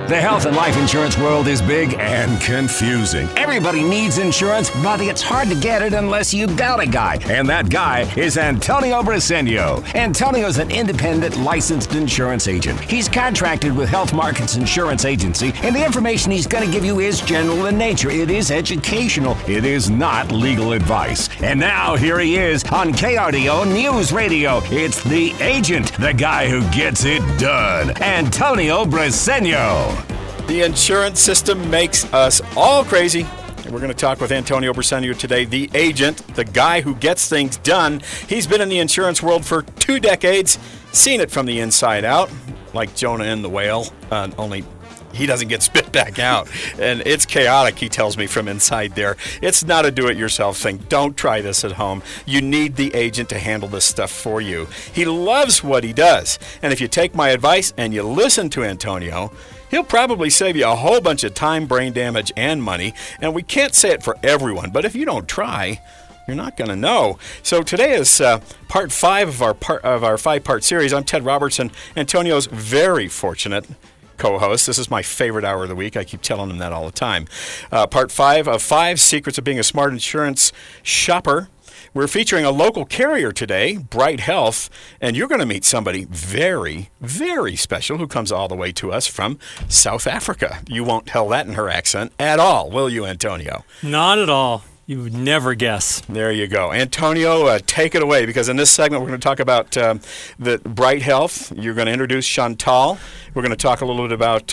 The health and life insurance world is big and confusing. Everybody needs insurance, but it's hard to get it unless you got a guy. And that guy is Antonio Briseño. Antonio's an independent licensed insurance agent. He's contracted with Health Markets Insurance Agency, and the information he's going to give you is general in nature. It is educational. It is not legal advice. And now here he is on KRDO News Radio. It's the agent, the guy who gets it done, Antonio Briseño. The insurance system makes us all crazy. And we're going to talk with Antonio Briseño today, the agent, the guy who gets things done. He's been in the insurance world for 2 decades, seen it from the inside out, like Jonah and the whale, only he doesn't get spit back out. And it's chaotic, he tells me, from inside there. It's not a do-it-yourself thing. Don't try this at home. You need the agent to handle this stuff for you. He loves what he does. And if you take my advice and you listen to Antonio, he'll probably save you a whole bunch of time, brain damage, and money. And we can't say it for everyone, but if you don't try, you're not going to know. So today is part 5 of our 5-part series. I'm Ted Robertson, Antonio's very fortunate co-host. This is my favorite hour of the week. I keep telling him that all the time. Part 5 of 5 Secrets of Being a Smart Insurance Shopper. We're featuring a local carrier today, Bright Health, and you're going to meet somebody very, very special who comes all the way to us from South Africa. You won't tell that in her accent at all, will you, Antonio? Not at all. You would never guess. There you go. Antonio, take it away, because in this segment we're going to talk about the Bright Health. You're going to introduce Chantal. We're going to talk a little bit about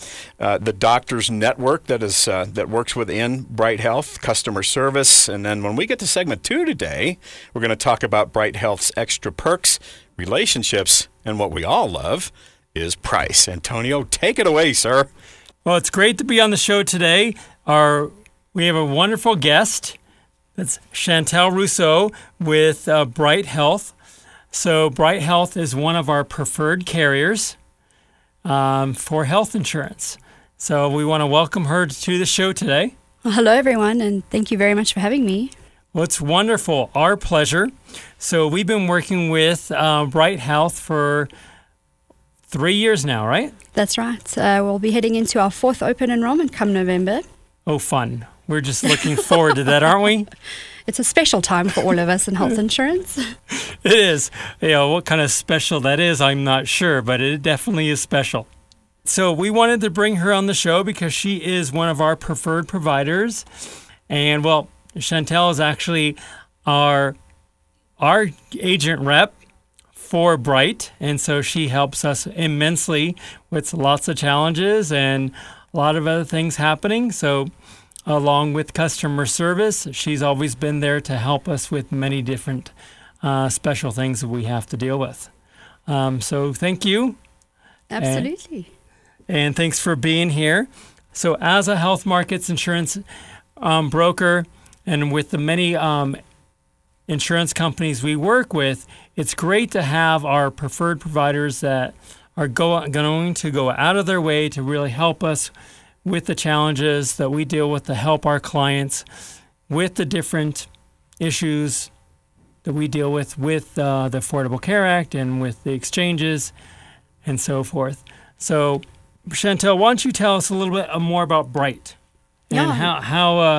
the Doctors Network that works within Bright Health, customer service. And then when we get to segment 2 today, we're going to talk about Bright Health's extra perks, relationships, and what we all love is price. Antonio, take it away, sir. Well, it's great to be on the show today. We have a wonderful guest. That's Chantal Rousseau with Bright Health. So Bright Health is one of our preferred carriers for health insurance. So we want to welcome her to the show today. Well, hello, everyone, and thank you very much for having me. Well, it's wonderful. Our pleasure. So we've been working with Bright Health for 3 years now, right? That's right. We'll be heading into our 4th open enrollment come November. Oh, fun. We're just looking forward to that, aren't we? It's a special time for all of us in health insurance. It is. What kind of special that is, I'm not sure, but it definitely is special. So we wanted to bring her on the show because she is one of our preferred providers. And, well, Chantal is actually our agent rep for Bright, and so she helps us immensely with lots of challenges and a lot of other things happening. So along with customer service, she's always been there to help us with many different special things that we have to deal with. So thank you. Absolutely. And thanks for being here. So as a Health Markets Insurance broker, and with the many insurance companies we work with, it's great to have our preferred providers that are going to go out of their way to really help us with the challenges that we deal with, to help our clients with the different issues that we deal with the Affordable Care Act and with the exchanges and so forth. So, Chantal, why don't you tell us a little bit more about Bright and how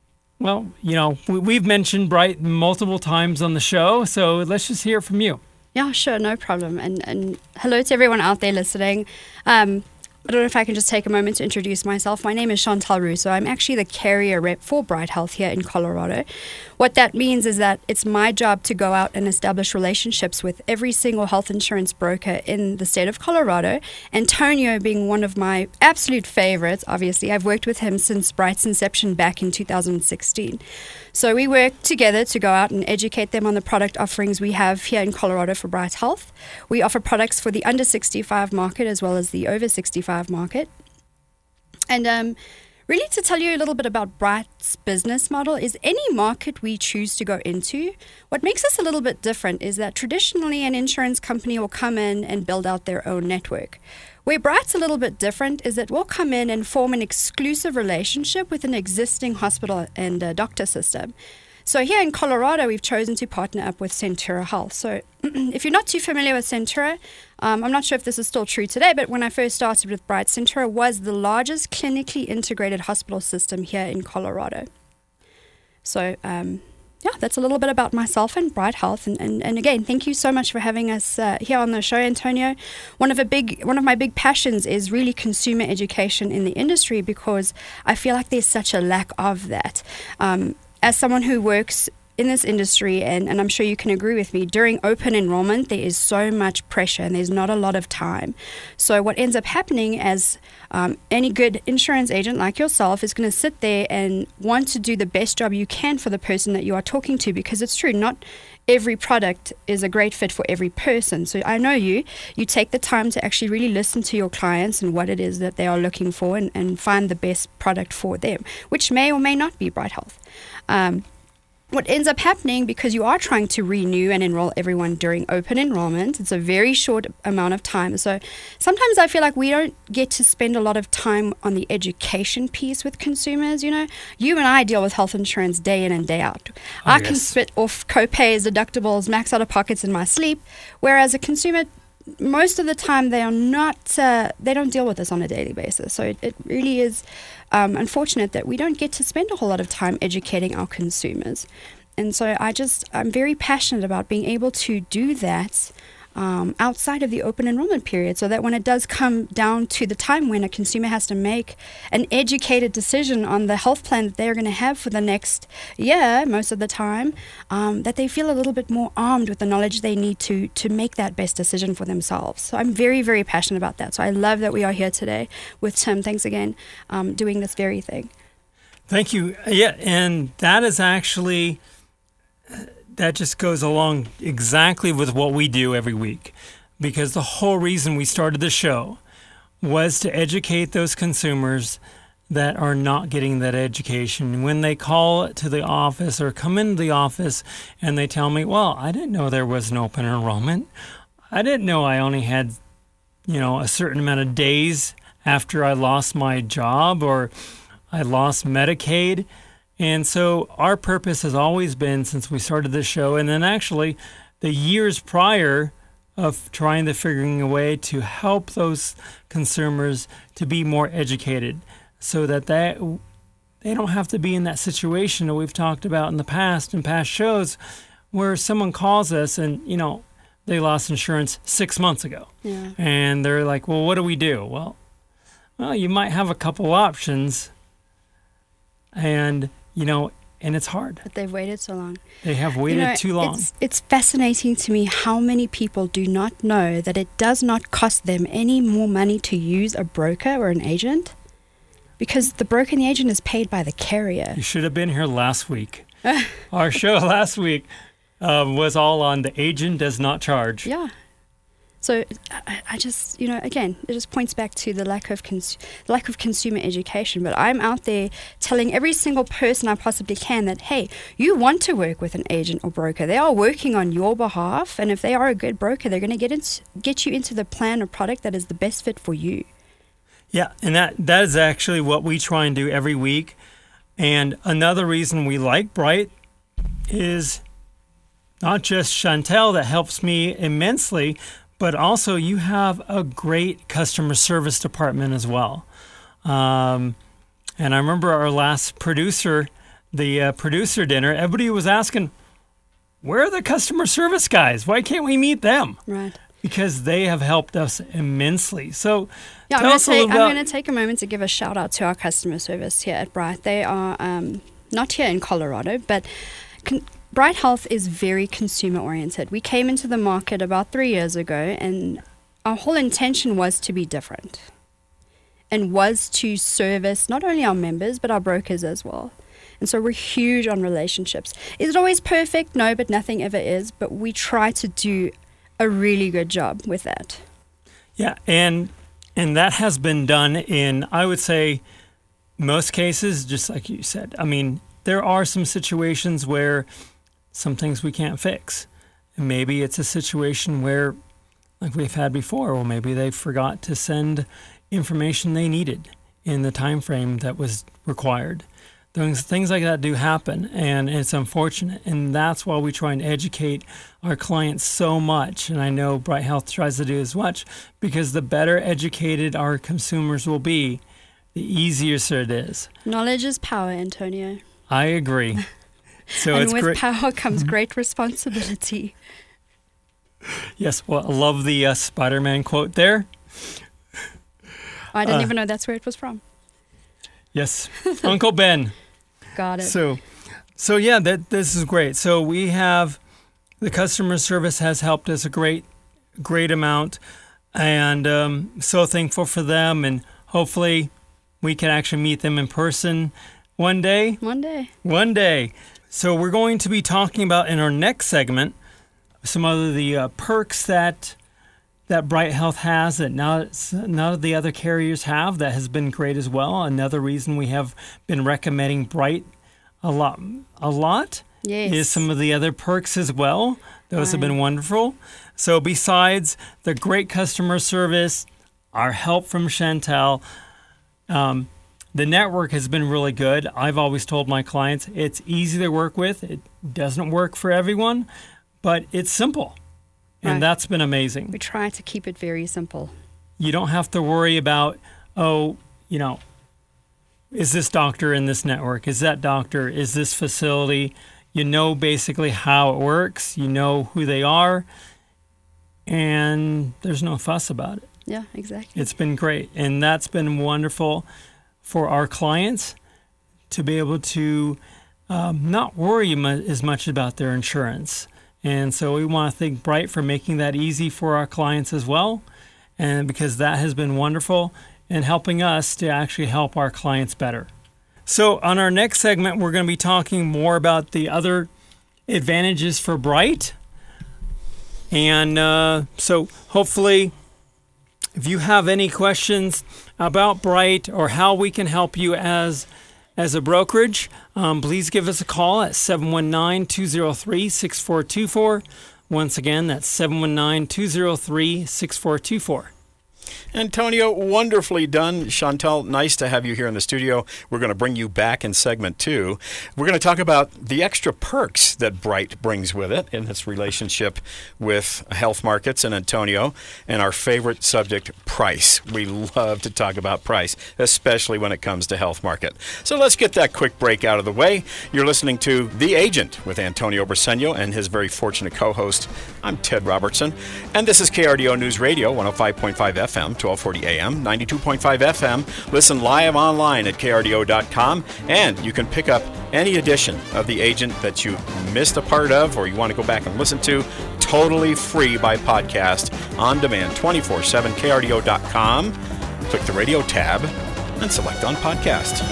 we've mentioned Bright multiple times on the show, so let's just hear it from you. Yeah, sure, no problem. And hello to everyone out there listening. I don't know if I can just take a moment to introduce myself. My name is Chantal Rousseau. I'm actually the carrier rep for Bright Health here in Colorado. What that means is that it's my job to go out and establish relationships with every single health insurance broker in the state of Colorado. Antonio being one of my absolute favorites, obviously. I've worked with him since Bright's inception back in 2016. So we work together to go out and educate them on the product offerings we have here in Colorado for Bright Health. We offer products for the under 65 market as well as the over 65 market. And really to tell you a little bit about Bright's business model is any market we choose to go into, what makes us a little bit different is that traditionally an insurance company will come in and build out their own network. Where Bright's a little bit different is that we'll come in and form an exclusive relationship with an existing hospital and doctor system. So here in Colorado, we've chosen to partner up with Centura Health. So if you're not too familiar with Centura, I'm not sure if this is still true today, but when I first started with Bright, Centura was the largest clinically integrated hospital system here in Colorado. So yeah, that's a little bit about myself and Bright Health. And again, thank you so much for having us here on the show, Antonio. One of my big passions is really consumer education in the industry, because I feel like there's such a lack of that. As someone who works in this industry, and I'm sure you can agree with me, during open enrollment, there is so much pressure and there's not a lot of time. So what ends up happening as any good insurance agent like yourself is going to sit there and want to do the best job you can for the person that you are talking to, because it's true, not every product is a great fit for every person. So I know you take the time to actually really listen to your clients and what it is that they are looking for, and find the best product for them, which may or may not be Bright Health. What ends up happening, because you are trying to renew and enroll everyone during open enrollment, it's a very short amount of time. So sometimes I feel like we don't get to spend a lot of time on the education piece with consumers. You know, you and I deal with health insurance day in and day out. I can spit off co-pays, deductibles, max out of pockets in my sleep, whereas a consumer, most of the time they are not, they don't deal with this on a daily basis. So it really is unfortunate that we don't get to spend a whole lot of time educating our consumers. And so I'm very passionate about being able to do that outside of the open enrollment period, so that when it does come down to the time when a consumer has to make an educated decision on the health plan that they're going to have for the next year, most of the time, that they feel a little bit more armed with the knowledge they need to make that best decision for themselves. So I'm very, very passionate about that. So I love that we are here today with Tim. Thanks again, doing this very thing. Thank you. Yeah, and that is actually... that just goes along exactly with what we do every week, because the whole reason we started the show was to educate those consumers that are not getting that education. When they call to the office or come into the office and they tell me, well, I didn't know there was an open enrollment. I didn't know I only had, a certain amount of days after I lost my job or I lost Medicaid. And so our purpose has always been, since we started this show, and then actually the years prior, of trying to figuring a way to help those consumers to be more educated, so that they don't have to be in that situation that we've talked about in the past, in past shows, where someone calls us and, they lost insurance 6 months ago. Yeah. And they're like, well, what do we do? Well, you might have a couple options, and and it's hard. But they've waited so long. They have waited too long. It's fascinating to me how many people do not know that it does not cost them any more money to use a broker or an agent, because the broker and the agent is paid by the carrier. You should have been here last week. Our show last week was all on the agent does not charge. Yeah. So I just, again, it just points back to the lack of consumer education. But I'm out there telling every single person I possibly can that, hey, you want to work with an agent or broker. They are working on your behalf. And if they are a good broker, they're going to get you into the plan or product that is the best fit for you. Yeah, and that is actually what we try and do every week. And another reason we like Bright is not just Chantel that helps me immensely, but also you have a great customer service department as well. And I remember our last producer, the producer dinner, everybody was asking, where are the customer service guys? Why can't we meet them? Right. Because they have helped us immensely. So yeah, tell us a little about... I'm going to take a moment to give a shout out to our customer service here at Bright. They are not here in Colorado, but... Bright Health is very consumer oriented. We came into the market about 3 years ago, and our whole intention was to be different and was to service not only our members but our brokers as well. And so we're huge on relationships. Is it always perfect? No, but nothing ever is. But we try to do a really good job with that. Yeah, and that has been done in, I would say, most cases, just like you said. I mean, there are some situations where some things we can't fix. And maybe it's a situation where, like we've had before, well, maybe they forgot to send information they needed in the time frame that was required. Things like that do happen, and it's unfortunate. And that's why we try and educate our clients so much. And I know Bright Health tries to do as much, because the better educated our consumers will be, the easier it is. Knowledge is power, Antonio. I agree. So and it's with great. power comes great responsibility. Yes, well, I love the Spider-Man quote there. I didn't even know that's where it was from. Yes, Uncle Ben. Got it. So yeah, this is great. So we have the customer service has helped us a great amount, and so thankful for them. And hopefully, we can actually meet them in person one day. One day. So we're going to be talking about in our next segment some of the perks that Bright Health has that none of the other carriers have. That has been great as well. Another reason we have been recommending Bright a lot Yes. is some of the other perks as well. Those have been wonderful. So besides the great customer service, our help from Chantal, the network has been really good. I've always told my clients it's easy to work with. It doesn't work for everyone, but it's simple. And Right. that's been amazing. We try to keep it very simple. You don't have to worry about, is this doctor in this network? Is that doctor? Is this facility? You know basically how it works. You know who they are. And there's no fuss about it. Yeah, exactly. It's been great. And that's been wonderful for our clients to be able to not worry as much about their insurance. And so we want to thank Bright for making that easy for our clients as well. And because that has been wonderful and helping us to actually help our clients better. So on our next segment, we're going to be talking more about the other advantages for Bright. And so hopefully, if you have any questions about Bright or how we can help you as a brokerage, please give us a call at 719-203-6424. Once again, that's 719-203-6424. Antonio, wonderfully done. Chantal, nice to have you here in the studio. We're going to bring you back in segment 2. We're going to talk about the extra perks that Bright brings with it in its relationship with Health Markets and Antonio, and our favorite subject, price. We love to talk about price, especially when it comes to Health Market. So let's get that quick break out of the way. You're listening to The Agent with Antonio Briseño and his very fortunate co-host. I'm Ted Robertson, and this is KRDO News Radio, 105.5 FM, 1240 AM, 92.5 FM. Listen live online at krdo.com, and you can pick up any edition of The Agent that you missed a part of or you want to go back and listen to, totally free by podcast, on demand, 24/7, krdo.com. Click the radio tab and select on podcast.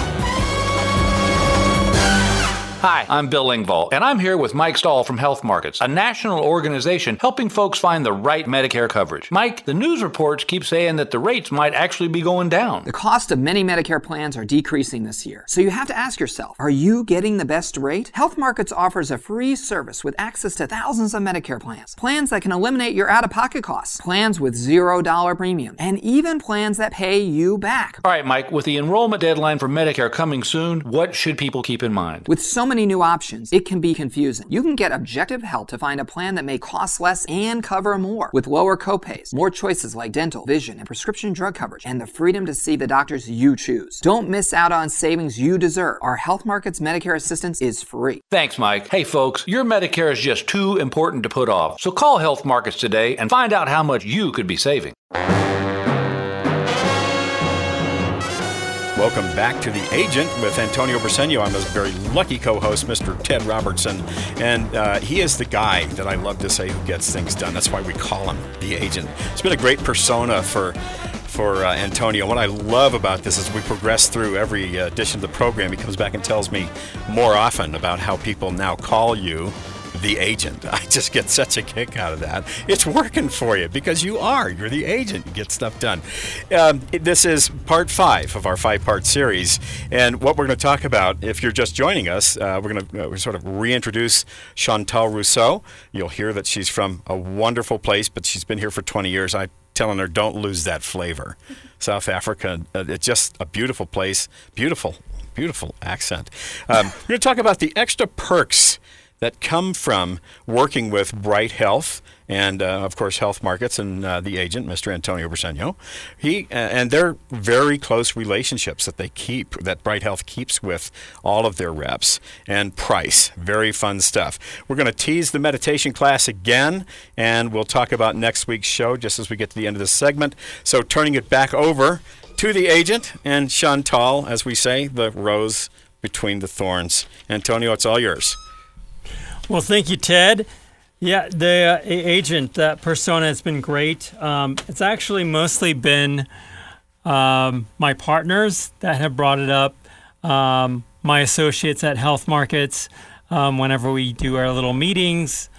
Hi, I'm Bill Engvall, and I'm here with Mike Stahl from Health Markets, a national organization helping folks find the right Medicare coverage. Mike, the news reports keep saying that the rates might actually be going down. The cost of many Medicare plans are decreasing this year. So you have to ask yourself, are you getting the best rate? Health Markets offers a free service with access to thousands of Medicare plans. Plans that can eliminate your out-of-pocket costs. Plans with $0 premium. And even plans that pay you back. All right, Mike, with the enrollment deadline for Medicare coming soon, what should people keep in mind? With so many new options, it can be confusing. You can get objective help to find a plan that may cost less and cover more, with lower copays, more choices like dental, vision, and prescription drug coverage, and the freedom to see the doctors you choose. Don't miss out on savings you deserve. Our Health Markets Medicare assistance is free. Thanks, Mike. Hey, folks, your Medicare is just too important to put off. So call Health Markets today and find out how much you could be saving. Welcome back to The Agent with Antonio Briseño. I'm his very lucky co-host, Mr. Ted Robertson, and he is the guy that I love to say who gets things done. That's why we call him The Agent. It's been a great persona for Antonio. What I love about this is we progress through every edition of the program. He comes back and tells me more often about how people now call you The Agent. I just get such a kick out of that. It's working for you because you're the agent. You get stuff done. This is part 5 of our 5-part series, and what we're going to talk about, if you're just joining us, we're going to sort of reintroduce Chantal Rousseau. You'll hear that she's from a wonderful place, but she's been here for 20 years. I'm telling her, don't lose that flavor. South Africa, it's just a beautiful place. Beautiful beautiful accent. We're going to talk about the extra perks that come from working with Bright Health and, of course, Health Markets and the agent, Mr. Antonio Briseno. And their very close relationships that Bright Health keeps with all of their reps, and price. Very fun stuff. We're going to tease the meditation class again, and we'll talk about next week's show just as we get to the end of this segment. So turning it back over to the agent and Chantal, as we say, the rose between the thorns. Antonio, it's all yours. Well, thank you, Ted. Yeah, the agent, that persona has been great. It's actually mostly been my partners that have brought it up, my associates at Health Markets. Whenever we do our little meetings,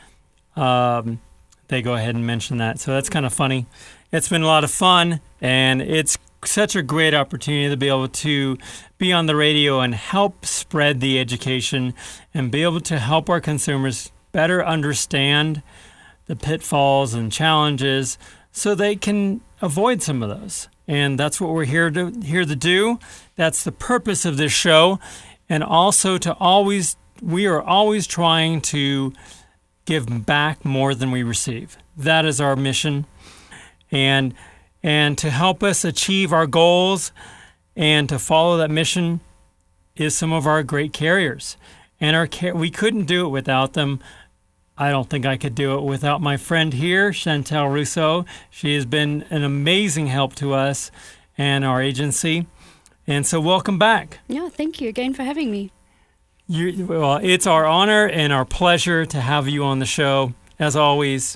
they go ahead and mention that. So that's kind of funny. It's been a lot of fun, and it's such a great opportunity to be able to be on the radio and help spread the education and be able to help our consumers better understand the pitfalls and challenges so they can avoid some of those. And that's what we're here to do. That's the purpose of this show. And also we are always trying to give back more than we receive. That is our mission. And to help us achieve our goals and to follow that mission is some of our great carriers. And we couldn't do it without them. I don't think I could do it without my friend here, Chantal Rousseau. She has been an amazing help to us and our agency. And so welcome back. Yeah, thank you again for having me. Well, it's our honor and our pleasure to have you on the show, as always.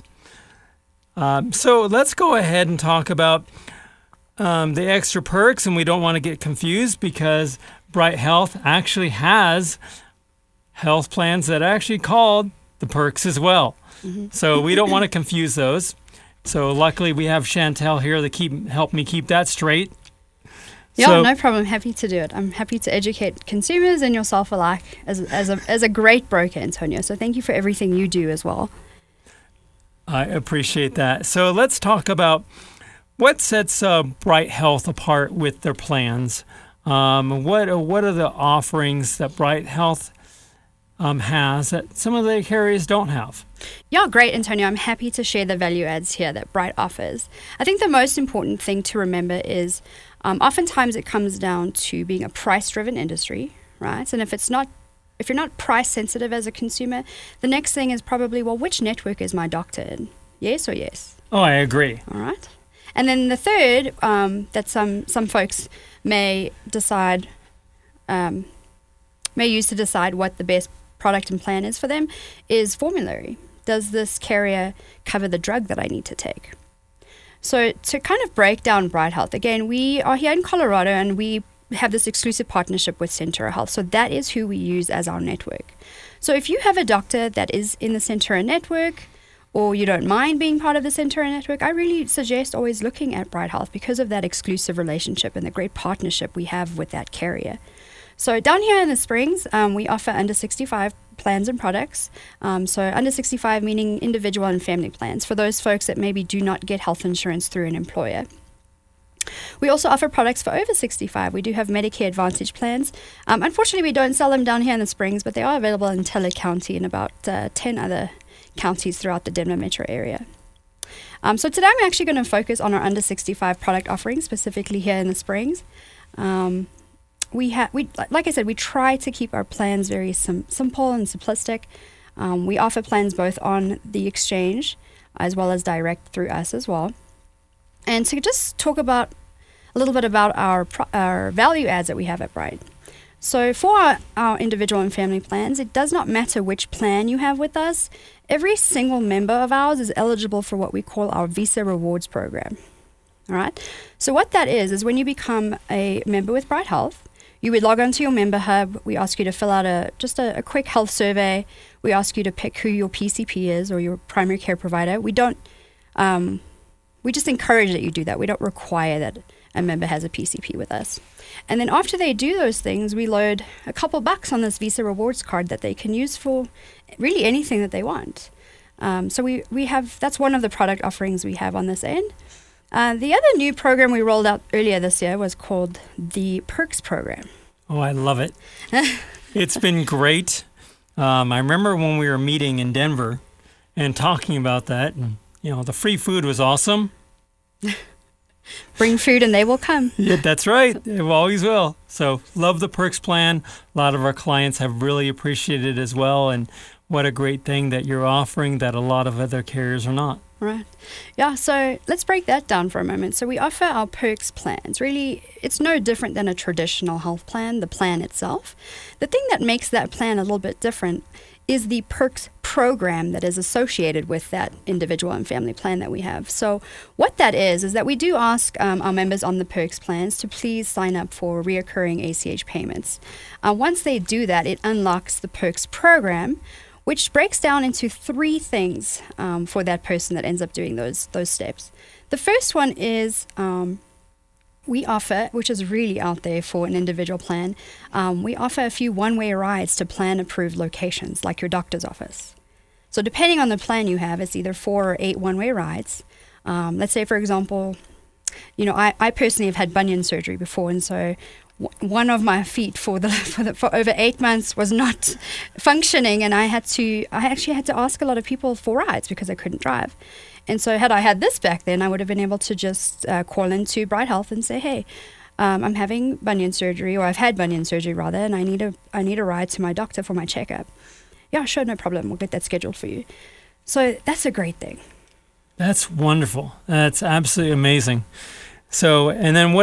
So let's go ahead and talk about the extra perks, and we don't want to get confused because Bright Health actually has health plans that are actually called the perks as well. Mm-hmm. So we don't want to confuse those. So luckily we have Chantal here to help me keep that straight. Yeah, no problem. I'm happy to do it. I'm happy to educate consumers and yourself alike as a great broker, Antonio. So thank you for everything you do as well. I appreciate that. So let's talk about what sets Bright Health apart with their plans. What are the offerings that Bright Health has that some of the carriers don't have? Yeah, great, Antonio. I'm happy to share the value adds here that Bright offers. I think the most important thing to remember is oftentimes it comes down to being a price-driven industry, right? And if you're not price sensitive as a consumer, the next thing is probably, well, which network is my doctor in? Yes or yes? Oh, I agree. All right. And then the third that some folks may decide, may use to decide what the best product and plan is for them is formulary. Does this carrier cover the drug that I need to take? So to kind of break down Bright Health, again, we are here in Colorado and we have this exclusive partnership with Centura Health. So that is who we use as our network. So if you have a doctor that is in the Centura network, or you don't mind being part of the Centura network, I really suggest always looking at Bright Health because of that exclusive relationship and the great partnership we have with that carrier. So down here in the Springs, we offer under 65 plans and products. So under 65 meaning individual and family plans for those folks that maybe do not get health insurance through an employer. We also offer products for over 65. We do have Medicare Advantage plans. Unfortunately, we don't sell them down here in the Springs, but they are available in Teller County and about 10 other counties throughout the Denver metro area. So today I'm actually going to focus on our under 65 product offerings, specifically here in the Springs. Like I said, we try to keep our plans very simple and simplistic. We offer plans both on the exchange as well as direct through us as well. And to just talk about a little bit about our value adds that we have at Bright. So for our individual and family plans, it does not matter which plan you have with us. Every single member of ours is eligible for what we call our Visa Rewards program. All right. So what that is when you become a member with Bright Health, you would log onto your member hub. We ask you to fill out a quick health survey. We ask you to pick who your PCP is or your primary care provider. We just encourage that you do that. We don't require that a member has a PCP with us. And then after they do those things, we load a couple bucks on this Visa Rewards card that they can use for really anything that they want. So we have, that's one of the product offerings we have on this end. The other new program we rolled out earlier this year was called the Perks program. Oh, I love it. It's been great. I remember when we were meeting in Denver and talking about that. And, the free food was awesome. Bring food and they will come. Yeah, that's right. They always will. So love the Perks plan. A lot of our clients have really appreciated it as well. And what a great thing that you're offering that a lot of other carriers are not. Right. Yeah, so let's break that down for a moment. So we offer our Perks plans. Really, it's no different than a traditional health plan, the plan itself. The thing that makes that plan a little bit different is the Perks program that is associated with that individual and family plan that we have. So what that is that we do ask our members on the Perks plans to please sign up for reoccurring ACH payments. Once they do that, it unlocks the Perks program, which breaks down into 3 things for that person that ends up doing those steps. The first one is we offer, which is really out there for an individual plan, we offer a few one-way rides to plan-approved locations, like your doctor's office. So depending on the plan you have, it's either 4 or 8 one-way rides. Let's say, for example, I personally have had bunion surgery before, and so one of my feet for over 8 months was not functioning, and I actually had to ask a lot of people for rides because I couldn't drive. And so had I had this back then, I would have been able to just call into Bright Health and say, hey, I'm having bunion surgery, or I've had bunion surgery rather, and I need a ride to my doctor for my checkup. Yeah, sure, no problem. We'll get that scheduled for you. So that's a great thing. That's wonderful. That's absolutely amazing. So, and then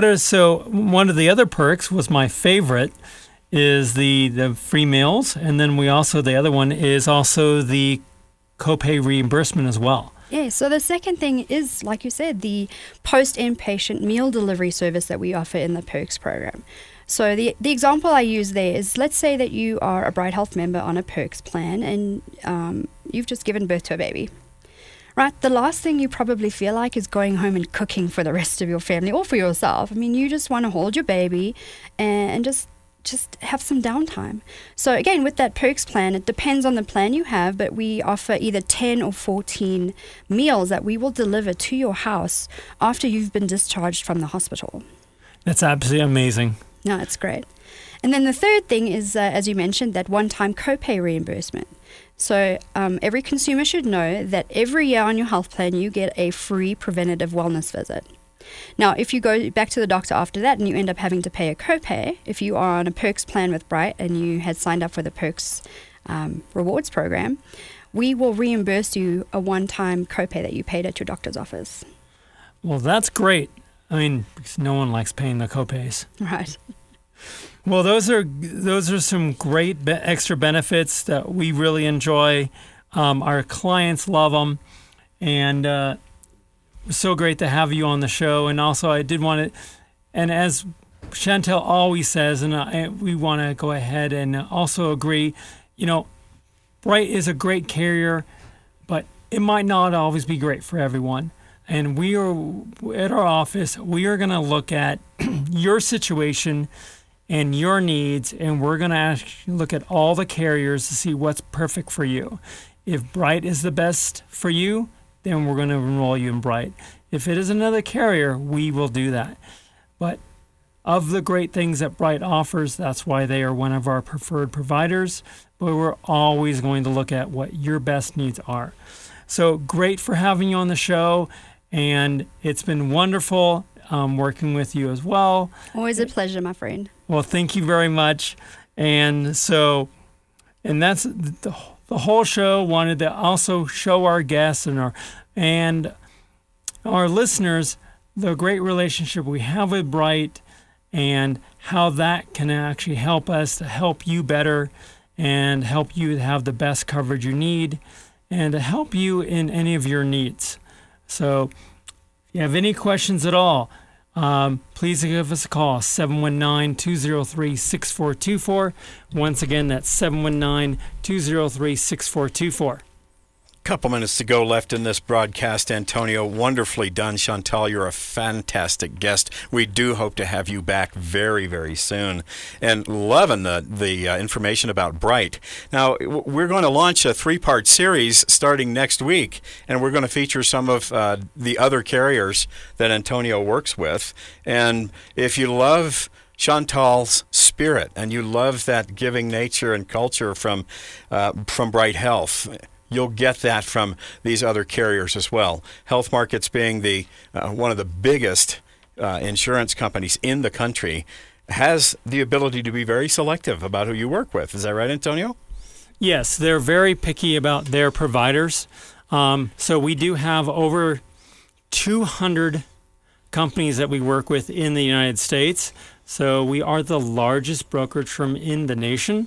one of the other perks was my favorite is the free meals. And then the other one is also the copay reimbursement as well. Yeah, so the second thing is, like you said, the post-inpatient meal delivery service that we offer in the Perks program. So the example I use there is, let's say that you are a Bright Health member on a Perks plan and you've just given birth to a baby. Right, the last thing you probably feel like is going home and cooking for the rest of your family or for yourself. I mean, you just want to hold your baby and just have some downtime. So again, with that Perks plan, it depends on the plan you have, but we offer either 10 or 14 meals that we will deliver to your house after you've been discharged from the hospital. That's absolutely amazing. No, it's great. And then the third thing is, as you mentioned, that one-time copay reimbursement. So every consumer should know that every year on your health plan, you get a free preventative wellness visit. Now, if you go back to the doctor after that and you end up having to pay a copay, if you are on a Perks plan with Bright and you had signed up for the Perks rewards program, we will reimburse you a one-time copay that you paid at your doctor's office. Well, that's great. I mean, because no one likes paying the copays. Right. Well, those are some great extra benefits that we really enjoy. Our clients love them, and it was so great to have you on the show. And also, I did want to, and as Chantel always says, and we want to go ahead and also agree, Bright is a great carrier, but it might not always be great for everyone. And we are, at our office, we are going to look at your situation and your needs, and we're going to look at all the carriers to see what's perfect for you. If Bright is the best for you, then we're going to enroll you in Bright. If it is another carrier, we will do that. But of the great things that Bright offers, that's why they are one of our preferred providers, but we're always going to look at what your best needs are. So great for having you on the show, and it's been wonderful working with you as well. Always a pleasure, my friend. Well, thank you very much. And that's the whole show. Wanted to also show our guests and our listeners the great relationship we have with Bright and how that can actually help us to help you better and help you to have the best coverage you need and to help you in any of your needs. So if you have any questions at all, please give us a call, 719-203-6424. Once again, that's 719-203-6424. Couple minutes to go left in this broadcast, Antonio. Wonderfully done, Chantal. You're a fantastic guest. We do hope to have you back very, very soon. And loving the information about Bright. Now, we're going to launch a 3-part series starting next week, and we're going to feature some of the other carriers that Antonio works with. And if you love Chantal's spirit, and you love that giving nature and culture from Bright Health. You'll get that from these other carriers as well. Health Markets being the one of the biggest insurance companies in the country has the ability to be very selective about who you work with. Is that right, Antonio? Yes, they're very picky about their providers. So we do have over 200 companies that we work with in the United States. So we are the largest brokerage firm in the nation.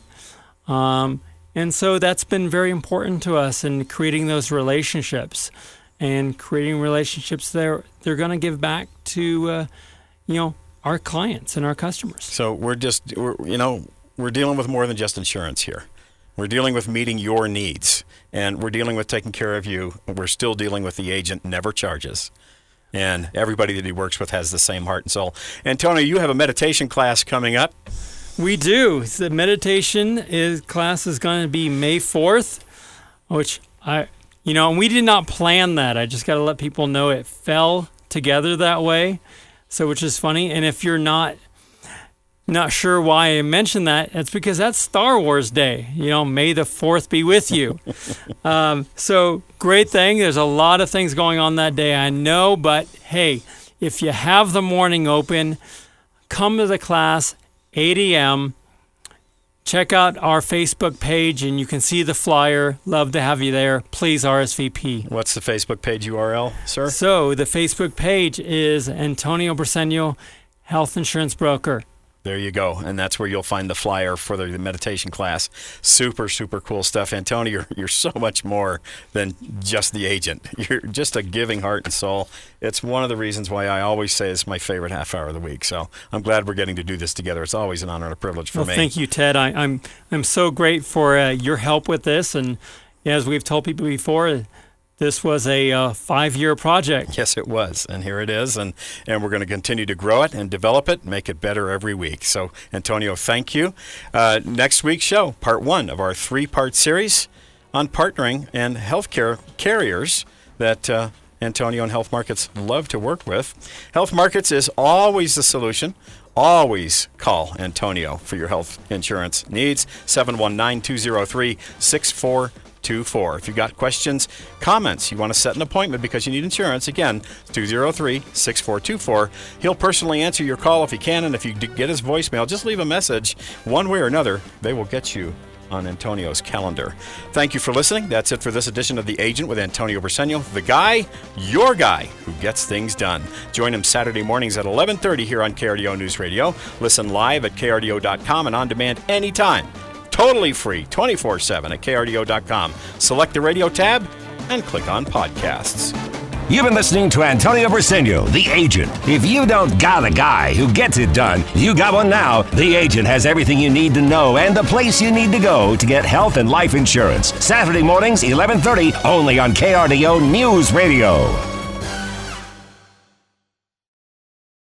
And so that's been very important to us in creating those relationships and creating relationships they're going to give back to, our clients and our customers. So we're dealing with more than just insurance here. We're dealing with meeting your needs, and we're dealing with taking care of you. We're still dealing with the agent never charges. And everybody that he works with has the same heart and soul. Antonio, you have a meditation class coming up. We do. The meditation class is going to be May 4th, which and we did not plan that. I just got to let people know it fell together that way. So, which is funny. And if you're not sure why I mentioned that, it's because that's Star Wars Day. May the 4th be with you. So great thing. There's a lot of things going on that day, I know. But hey, if you have the morning open, come to the class, 8 a.m. Check out our Facebook page, and you can see the flyer. Love to have you there. Please RSVP. What's the Facebook page URL, sir? So the Facebook page is Antonio Briceño, Health Insurance Broker. There you go. And that's where you'll find the flyer for the meditation class. Super, super cool stuff. Antonio, you're so much more than just the agent. You're just a giving heart and soul. It's one of the reasons why I always say it's my favorite half hour of the week. So I'm glad we're getting to do this together. It's always an honor and a privilege for me. Thank you, Ted. I'm so great for your help with this. And as we've told people before, this was a 5-year project. Yes, it was. And here it is. And we're going to continue to grow it and develop it, make it better every week. So, Antonio, thank you. Next week's show, part 1 of our 3-part series on partnering and healthcare carriers that Antonio and Health Markets love to work with. Health Markets is always the solution. Always call Antonio for your health insurance needs. 719-203-6424. If you've got questions, comments, you want to set an appointment because you need insurance, again, 203-6424. He'll personally answer your call if he can, and if you get his voicemail, just leave a message. One way or another, they will get you on Antonio's calendar. Thank you for listening. That's it for this edition of The Agent with Antonio Briceño, the guy, your guy, who gets things done. Join him Saturday mornings at 11:30 here on KRDO News Radio. Listen live at krdo.com and on demand anytime. Totally free, 24/7 at krdo.com. Select the radio tab and click on podcasts. You've been listening to Antonio Briceño, the agent. If you don't got a guy who gets it done, you got one now. The agent has everything you need to know and the place you need to go to get health and life insurance. Saturday mornings, 11:30, only on KRDO News Radio.